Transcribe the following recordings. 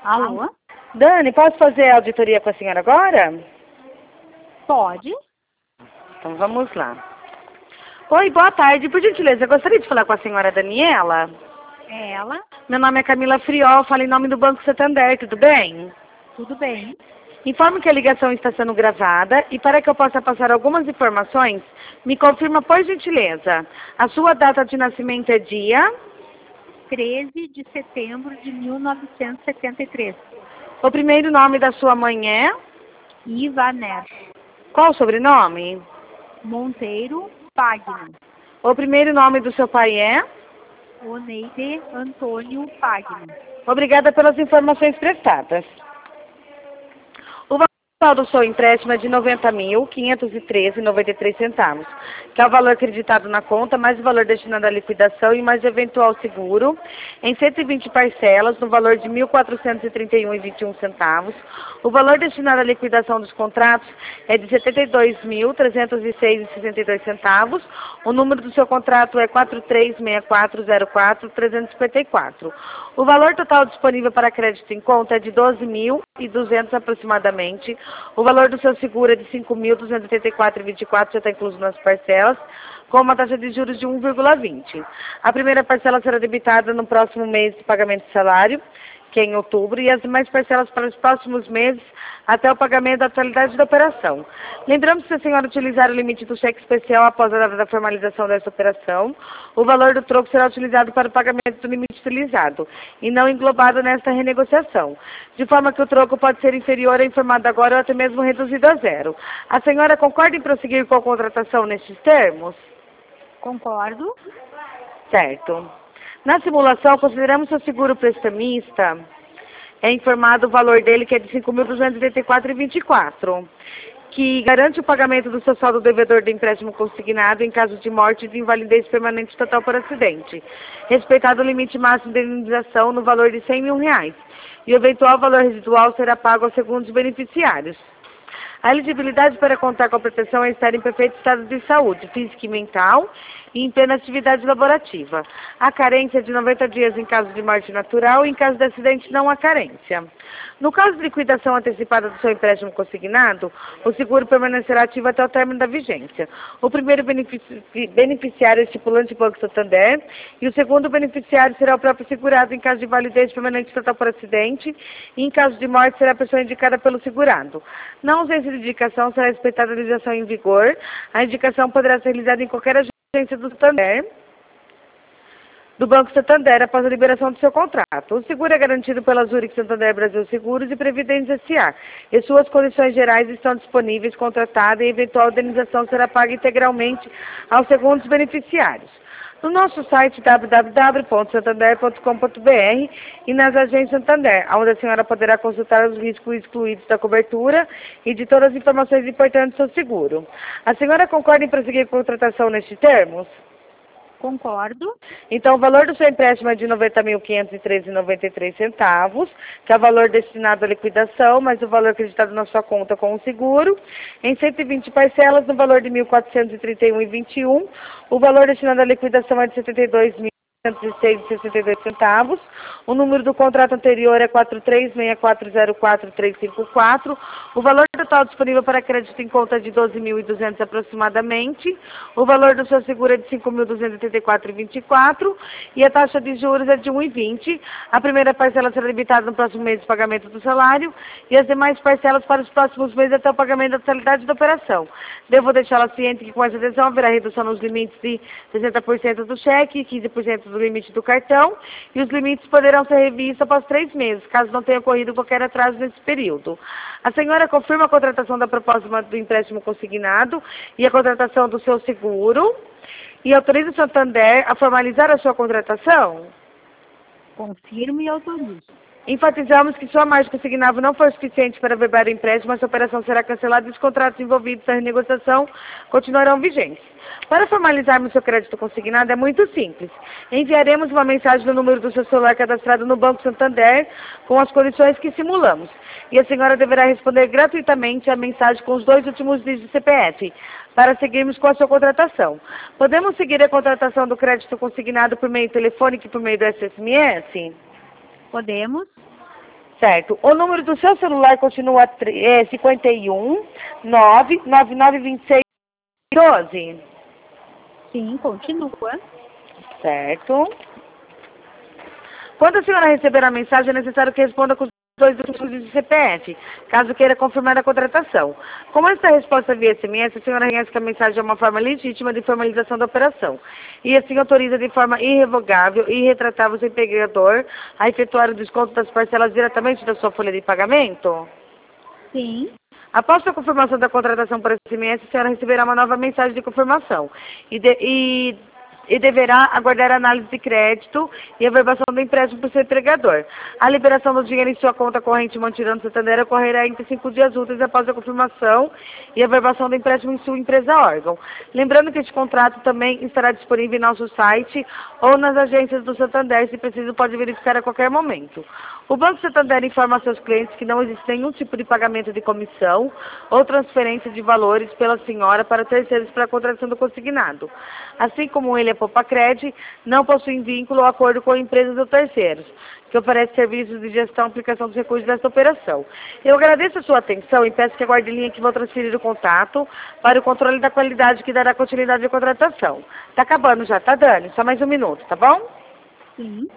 Alô? Dani, posso fazer a auditoria com a senhora agora? Pode? Então vamos lá. Oi, boa tarde. Por gentileza, eu gostaria de falar com a senhora Daniela. É ela? Meu nome é Camila Friol, falo em nome do Banco Santander, tudo bem? Tudo bem? Informo que a ligação está sendo gravada e para que eu possa passar algumas informações, me confirma por gentileza. A sua data de nascimento é dia? 13 de setembro de 1973. O primeiro nome da sua mãe é? Ivaner Qual o sobrenome? Monteiro Pagno. O primeiro nome do seu pai é? Oneide Antônio Pagno. Obrigada pelas informações prestadas. O valor total do seu empréstimo é de R$ 90.513,93, que é o valor acreditado na conta, mais o valor destinado à liquidação e mais eventual seguro, em 120 parcelas, no valor de R$ 1.431,21. O valor destinado à liquidação dos contratos é de R$ 72.306,62. O número do seu contrato é 436404-354. O valor total disponível para crédito em conta é de R$ 12.200 aproximadamente. O valor do seu seguro é de R$ 5.284,24, já está incluso nas parcelas, com uma taxa de juros de 1,20. A primeira parcela será debitada no próximo mês de pagamento de salário, que é em outubro, e as demais parcelas para os próximos meses até o pagamento da totalidade da operação. Lembramos que se a senhora utilizar o limite do cheque especial após a data da formalização dessa operação, o valor do troco será utilizado para o pagamento do limite utilizado e não englobado nesta renegociação, de forma que o troco pode ser inferior ao informado agora ou até mesmo reduzido a zero. A senhora concorda em prosseguir com a contratação nestes termos? Concordo. Certo. Na simulação, consideramos seu seguro prestamista, é informado o valor dele que é de R$ 5.284,24, que garante o pagamento do seu saldo devedor do empréstimo consignado em caso de morte e de invalidez permanente total por acidente, respeitado o limite máximo de indenização no valor de R$ 100 mil, e o eventual valor residual será pago aos segundos beneficiários. A elegibilidade para contar com a proteção é estar em perfeito estado de saúde, física e mental, e em plena atividade laborativa. A carência é de 90 dias em caso de morte natural e em caso de acidente não há carência. No caso de liquidação antecipada do seu empréstimo consignado, o seguro permanecerá ativo até o término da vigência. O primeiro beneficiário é o estipulante Banco Santander e o segundo beneficiário será o próprio segurado em caso de validez permanente total por acidente e em caso de morte será a pessoa indicada pelo segurado. Na ausência de indicação, será respeitada a legislação em vigor. A indicação poderá ser realizada em qualquer agência do Santander, do Banco Santander, após a liberação do seu contrato. O seguro é garantido pela Zurich Santander Brasil Seguros e Previdência S.A. e suas condições gerais estão disponíveis, contratada e eventual indenização será paga integralmente aos segundos beneficiários. No nosso site www.santander.com.br e nas agências Santander, onde a senhora poderá consultar os riscos excluídos da cobertura e de todas as informações importantes do seu seguro. A senhora concorda em prosseguir com a contratação nestes termos? Concordo. Então, o valor do seu empréstimo é de R$ 90.513,93, que é o valor destinado à liquidação, mais o valor acreditado na sua conta com o seguro, em 120 parcelas, no valor de R$ 1.431,21. O valor destinado à liquidação é de R$ 72.106,62. O número do contrato anterior é 436404-354. O valor total disponível para crédito em conta é de 12.200 aproximadamente. O valor do seu seguro é de 5.284,24 e a taxa de juros é de 1,20. A primeira parcela será debitada no próximo mês de pagamento do salário e as demais parcelas para os próximos meses até o pagamento da totalidade da operação. Devo deixá-la ciente que com essa adesão haverá redução nos limites de 60% do cheque e 15% do limite do cartão, e os limites poderão ser revistos após 3 meses, caso não tenha ocorrido qualquer atraso nesse período. A senhora confirma a contratação da proposta do empréstimo consignado e a contratação do seu seguro e autoriza o Santander a formalizar a sua contratação? Confirmo e autorizo. Enfatizamos que se sua margem consignável não for suficiente para averbar o empréstimo, essa operação será cancelada e os contratos envolvidos na renegociação continuarão vigentes. Para formalizarmos seu crédito consignado é muito simples. Enviaremos uma mensagem no número do seu celular cadastrado no Banco Santander com as condições que simulamos. E a senhora deverá responder gratuitamente a mensagem com os 2 últimos dígitos do CPF para seguirmos com a sua contratação. Podemos seguir a contratação do crédito consignado por meio telefônico e por meio do SMS? Podemos? Certo. O número do seu celular continua 51 99926 12. Sim, continua. Certo. Quando a senhora receber a mensagem, é necessário que responda com os dois últimos de CPF, caso queira confirmar a contratação. Como esta resposta via SMS, a senhora reconhece que a mensagem é uma forma legítima de formalização da operação e assim autoriza de forma irrevogável e irretratável o seu empregador a efetuar o desconto das parcelas diretamente da sua folha de pagamento? Sim. Após a confirmação da contratação por SMS, a senhora receberá uma nova mensagem de confirmação e deverá aguardar a análise de crédito e a verbação do empréstimo por seu empregador. A liberação do dinheiro em sua conta corrente mantida no Santander ocorrerá entre 5 dias úteis após a confirmação e a verbação do empréstimo em sua empresa órgão. Lembrando que este contrato também estará disponível em nosso site ou nas agências do Santander, se preciso pode verificar a qualquer momento. O Banco Santander informa a seus clientes que não existe nenhum tipo de pagamento de comissão ou transferência de valores pela senhora para terceiros para a contratação do consignado. Assim como ele, a Popacred, não possui vínculo ou acordo com empresas ou terceiros, que oferecem serviços de gestão e aplicação dos recursos desta operação. Eu agradeço a sua atenção e peço que aguarde em linha que vou transferir o contato para o controle da qualidade que dará continuidade à contratação. Tá acabando já, tá, Dani? Só mais um minuto, tá bom? Sim.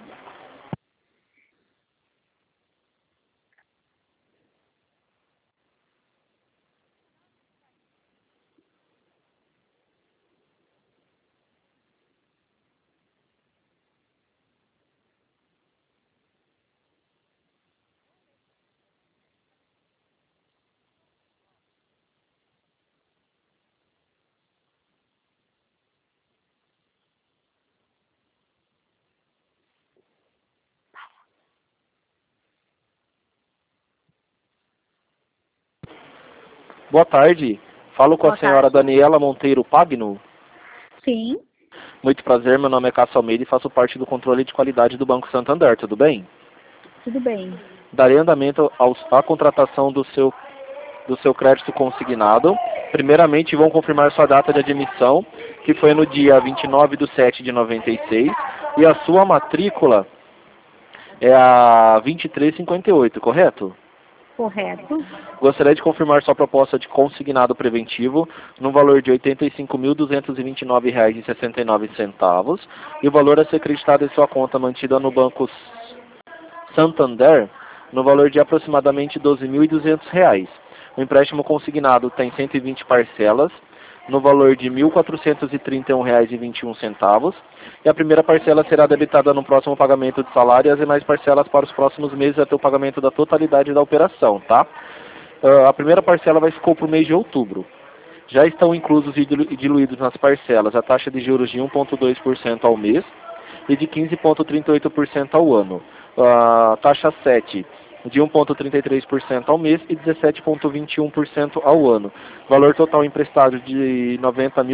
Boa tarde. Falo com Boa a senhora tarde. Daniela Monteiro Pagno. Sim. Muito prazer, meu nome é Cássio Almeida e faço parte do controle de qualidade do Banco Santander, tudo bem? Tudo bem. Darei andamento à contratação do seu crédito consignado. Primeiramente, vão confirmar sua data de admissão, que foi no dia 29/7/96, e a sua matrícula é a 2358, correto? Correto. Gostaria de confirmar sua proposta de consignado preventivo no valor de R$ 85.229,69 e o valor a ser acreditado em sua conta mantida no Banco Santander no valor de aproximadamente R$ 12.200. O empréstimo consignado tem 120 parcelas no valor de R$ 1.431,21 e a primeira parcela será debitada no próximo pagamento de salário e as demais parcelas para os próximos meses até o pagamento da totalidade da operação, tá? A primeira parcela vai ficar para o mês de outubro. Já estão inclusos e diluídos nas parcelas a taxa de juros de 1,2% ao mês e de 15,38% ao ano. A taxa 7 de 1,33% ao mês e 17,21% ao ano. Valor total emprestado de R$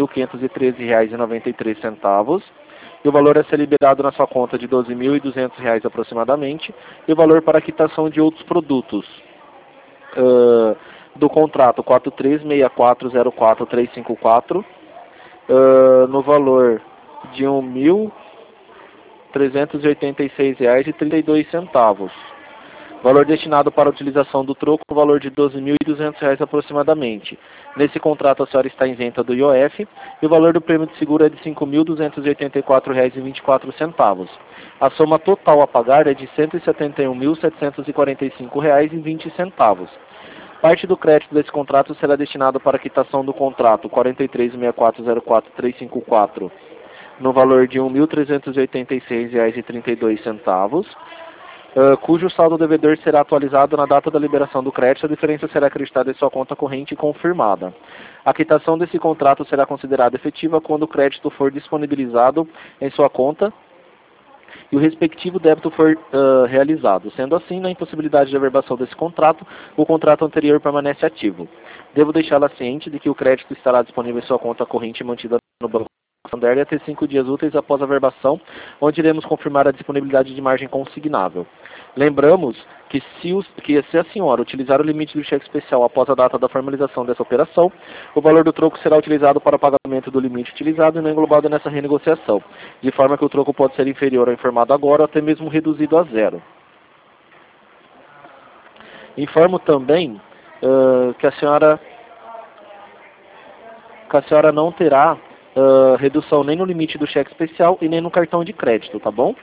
90.513,93. E o valor a ser liberado na sua conta de R$ 12.200 aproximadamente. E o valor para quitação de outros produtos do contrato 436404-354 no valor de R$ 1.386,32. Valor destinado para a utilização do troco, o valor de R$ 12.200 aproximadamente. Nesse contrato a senhora está isenta do IOF e o valor do prêmio de seguro é de R$ 5.284,24. A soma total a pagar é de R$ 171.745,20. Parte do crédito desse contrato será destinado para a quitação do contrato 436404-354 no valor de R$ 1.386,32. Cujo saldo devedor será atualizado na data da liberação do crédito, a diferença será acreditada em sua conta corrente confirmada. A quitação desse contrato será considerada efetiva quando o crédito for disponibilizado em sua conta e o respectivo débito for realizado. Sendo assim, na impossibilidade de averbação desse contrato, o contrato anterior permanece ativo. Devo deixá-la ciente de que o crédito estará disponível em sua conta corrente mantida no Banco Santander até 5 dias úteis após a averbação, onde iremos confirmar a disponibilidade de margem consignável. Lembramos que se a senhora utilizar o limite do cheque especial após a data da formalização dessa operação, o valor do troco será utilizado para o pagamento do limite utilizado e não englobado nessa renegociação, de forma que o troco pode ser inferior ao informado agora ou até mesmo reduzido a zero. Informo também que a senhora não terá redução nem no limite do cheque especial e nem no cartão de crédito, tá bom?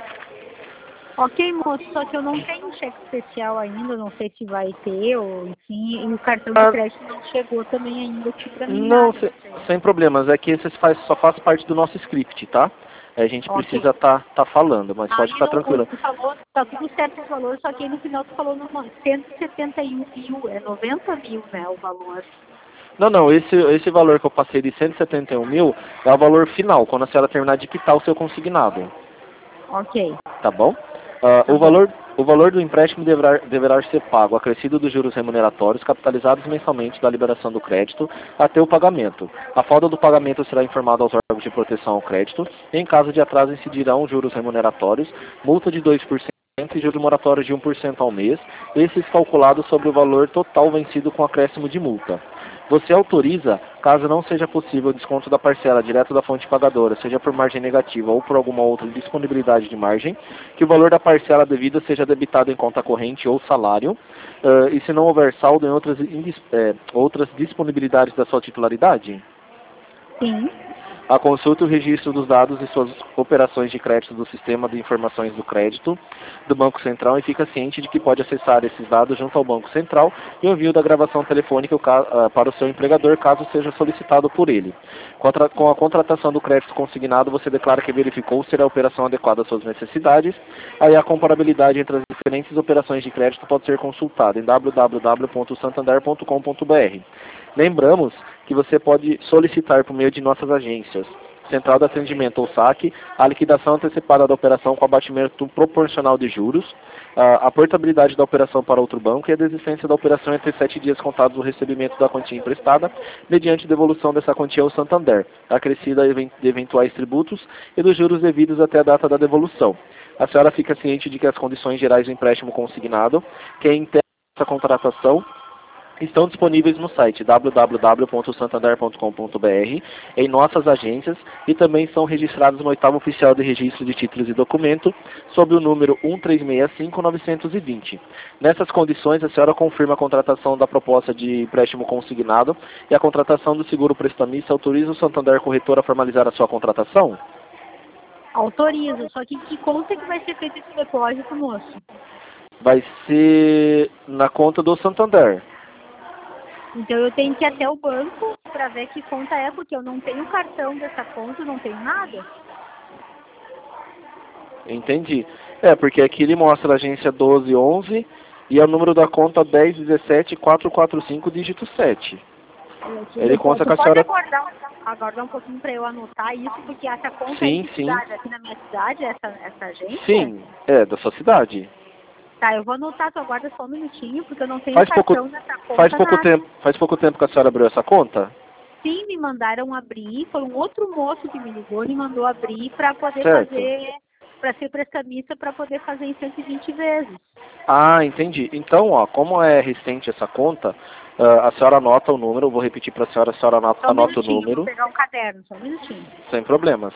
Ok, moço, só que eu não tenho cheque especial ainda, não sei se vai ter, ou enfim, e o cartão de crédito não chegou também ainda aqui pra mim. Não, Nada, sem problemas, é que esse só faz parte do nosso script, tá? A gente Ok. precisa tá falando, mas pode ficar tranquila. Tu falou, tá tudo certo o valor, só que aí no final tu falou 171 mil, é 90 mil, né, o valor. Não, esse valor que eu passei de 171 mil é o valor final, quando a senhora terminar de quitar o seu consignado. Ok. Tá bom? O valor do empréstimo deverá ser pago, acrescido dos juros remuneratórios, capitalizados mensalmente da liberação do crédito, até o pagamento. A falta do pagamento será informada aos órgãos de proteção ao crédito. Em caso de atraso, incidirão juros remuneratórios, multa de 2% e juros moratórios de 1% ao mês, esses calculados sobre o valor total vencido com acréscimo de multa. Você autoriza, caso não seja possível o desconto da parcela direto da fonte pagadora, seja por margem negativa ou por alguma outra disponibilidade de margem, que o valor da parcela devida seja debitado em conta corrente ou salário, e se não houver saldo em outras disponibilidades da sua titularidade? Sim. A consulta e o registro dos dados e suas operações de crédito do Sistema de Informações do Crédito do Banco Central e fica ciente de que pode acessar esses dados junto ao Banco Central e o envio da gravação telefônica para o seu empregador, caso seja solicitado por ele. Com a contratação do crédito consignado, você declara que verificou se a operação adequada às suas necessidades. Aí a comparabilidade entre as diferentes operações de crédito pode ser consultada em www.santander.com.br. Lembramos que você pode solicitar por meio de nossas agências, Central de Atendimento ou SAC, a liquidação antecipada da operação com abatimento proporcional de juros, a portabilidade da operação para outro banco e a desistência da operação entre 7 dias contados do recebimento da quantia emprestada, mediante devolução dessa quantia ao Santander, acrescida de eventuais tributos e dos juros devidos até a data da devolução. A senhora fica ciente de que as condições gerais do empréstimo consignado, que integra essa contratação, estão disponíveis no site www.santander.com.br, em nossas agências, e também são registrados no 8º Oficial de Registro de Títulos e Documentos, sob o número 1365920. Nessas condições, a senhora confirma a contratação da proposta de empréstimo consignado e a contratação do seguro prestamista autoriza o Santander Corretor a formalizar a sua contratação? Autoriza, só que conta que vai ser feito esse depósito, moço? Vai ser na conta do Santander. Então eu tenho que ir até o banco para ver que conta é, porque eu não tenho cartão dessa conta, não tenho nada. Entendi. Porque aqui ele mostra a agência 1211 e é o número da conta 1017445, dígito 7. Ele conta com a senhora... Pode aguardar um pouquinho para eu anotar isso, porque essa conta sim, é sim. aqui na minha cidade, essa agência? Sim, é da sua cidade. Tá, eu vou anotar, tu aguarda só um minutinho, porque eu não tenho Faz cartão nessa conta. faz pouco tempo que a senhora abriu essa conta? Sim, me mandaram abrir, foi um outro moço que me ligou e me mandou abrir para poder Certo. para ser prestamista, para poder fazer em 120 vezes. Ah, entendi. Então, como é recente essa conta, a senhora anota o número, eu vou repetir para a senhora anota o número. Vou pegar um caderno, só um minutinho. Sem problemas.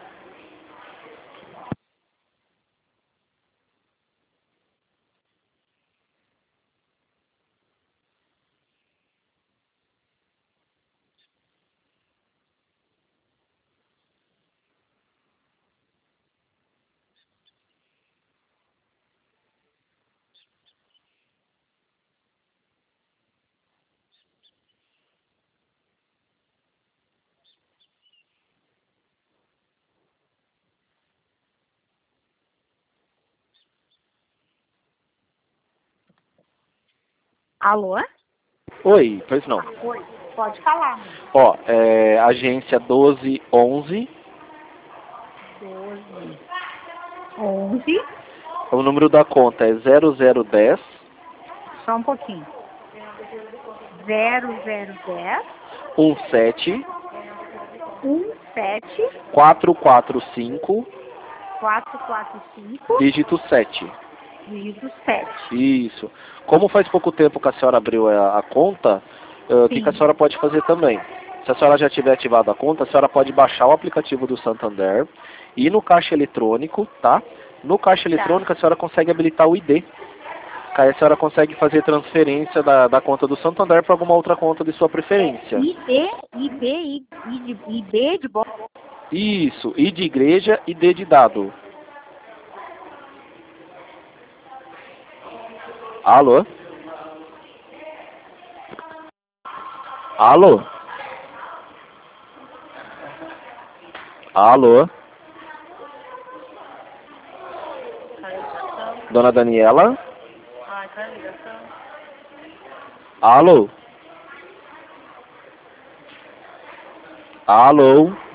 Alô? Oi, pois não. Oi, pode falar. Agência 1211. 11. O número da conta é 0010. Só um pouquinho. 0010 17 17 445 445 dígito 7. dígito 7. Isso. Como faz pouco tempo que a senhora abriu a conta, o que a senhora pode fazer também? Se a senhora já tiver ativado a conta, a senhora pode baixar o aplicativo do Santander, ir no caixa eletrônico, tá? No caixa eletrônico a senhora consegue habilitar o ID. placa, aí a senhora consegue fazer transferência da conta do Santander para alguma outra conta de sua preferência. IB de bola. Isso, I de igreja e D de dado. Alô? Alô? Alô? Dona Daniela? Alô? Alô?